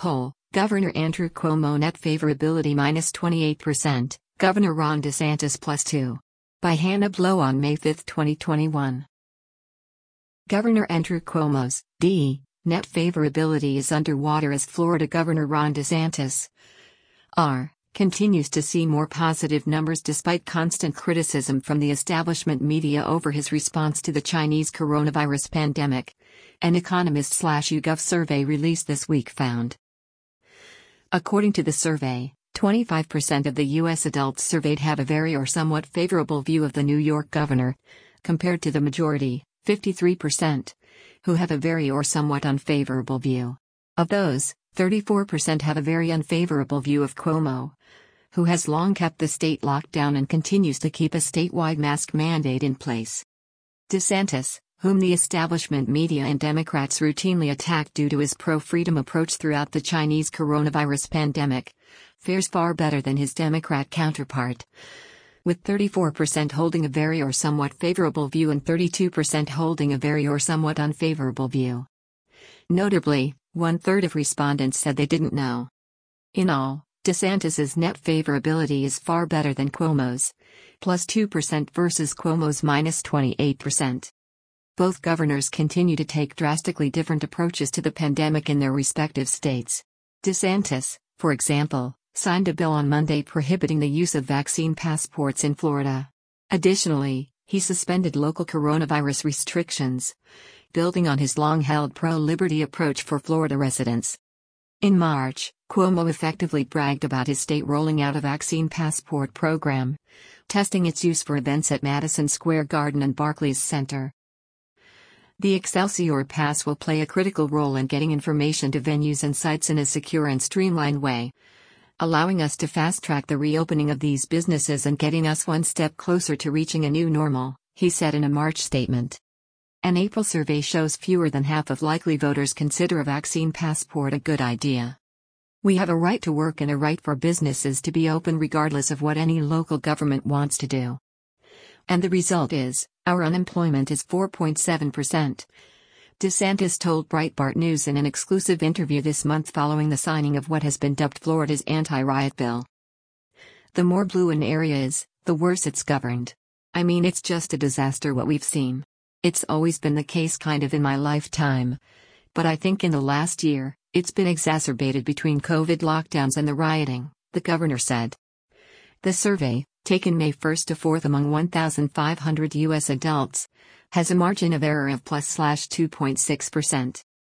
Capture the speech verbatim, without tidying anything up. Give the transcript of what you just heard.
Poll, Governor Andrew Cuomo net favorability minus twenty-eight percent, Governor Ron DeSantis plus two. By Hannah Blow on May fifth, twenty twenty-one. Governor Andrew Cuomo's D. net favorability is underwater as Florida Governor Ron DeSantis R. continues to see more positive numbers despite constant criticism from the establishment media over his response to the Chinese coronavirus pandemic, an Economist/YouGov survey released this week found. According to the survey, twenty-five percent of the U S adults surveyed have a very or somewhat favorable view of the New York governor, compared to the majority, fifty-three percent, who have a very or somewhat unfavorable view. Of those, thirty-four percent have a very unfavorable view of Cuomo, who has long kept the state locked down and continues to keep a statewide mask mandate in place. DeSantis, whom the establishment media and Democrats routinely attack due to his pro-freedom approach throughout the Chinese coronavirus pandemic, fares far better than his Democrat counterpart, with thirty-four percent holding a very or somewhat favorable view and thirty-two percent holding a very or somewhat unfavorable view. Notably, one-third of respondents said they didn't know. In all, DeSantis's net favorability is far better than Cuomo's, plus two percent versus Cuomo's minus twenty-eight percent. Both governors continue to take drastically different approaches to the pandemic in their respective states. DeSantis, for example, signed a bill on Monday prohibiting the use of vaccine passports in Florida. Additionally, he suspended local coronavirus restrictions, building on his long-held pro-liberty approach for Florida residents. In March, Cuomo effectively bragged about his state rolling out a vaccine passport program, testing its use for events at Madison Square Garden and Barclays Center. The Excelsior Pass will play a critical role in getting information to venues and sites in a secure and streamlined way, allowing us to fast-track the reopening of these businesses and getting us one step closer to reaching a new normal, he said in a March statement. An April survey shows fewer than half of likely voters consider a vaccine passport a good idea. We have a right to work and a right for businesses to be open regardless of what any local government wants to do. And the result is, our unemployment is four point seven percent. DeSantis told Breitbart News in an exclusive interview this month following the signing of what has been dubbed Florida's anti-riot bill. The more blue an area is, the worse it's governed. I mean, it's just a disaster what we've seen. It's always been the case kind of in my lifetime. But I think in the last year, it's been exacerbated between COVID lockdowns and the rioting, the governor said. The survey, taken May first to fourth among one thousand five hundred U S adults, has a margin of error of plus slash two point six percent.